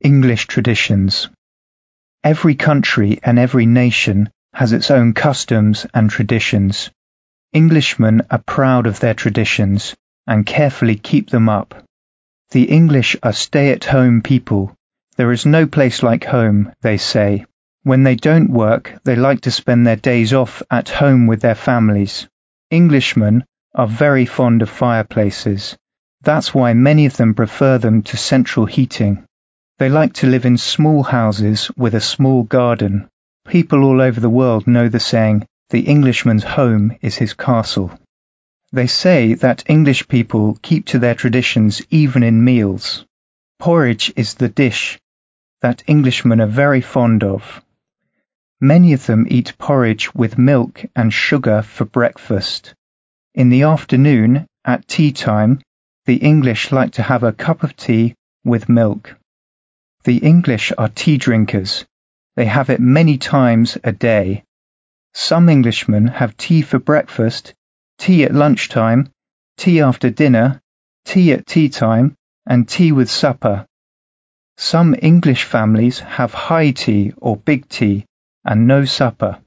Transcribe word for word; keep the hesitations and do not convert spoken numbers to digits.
English traditions. Every country and every nation has its own customs and traditions. Englishmen are proud of their traditions and carefully keep them up. The English are stay-at-home people. There is no place like home, they say. When they don't work, they like to spend their days off at home with their families. Englishmen are very fond of fireplaces. That's why many of them prefer them to central heating. They like to live in small houses with a small garden. People all over the world know the saying, "The Englishman's home is his castle." They say that English people keep to their traditions even in meals. Porridge is the dish that Englishmen are very fond of. Many of them eat porridge with milk and sugar for breakfast. In the afternoon, at tea time, the English like to have a cup of tea with milk. The English are tea drinkers. They have it many times a day. Some Englishmen have tea for breakfast, tea at lunchtime, tea after dinner, tea at tea time, and tea with supper. Some English families have high tea or big tea and no supper.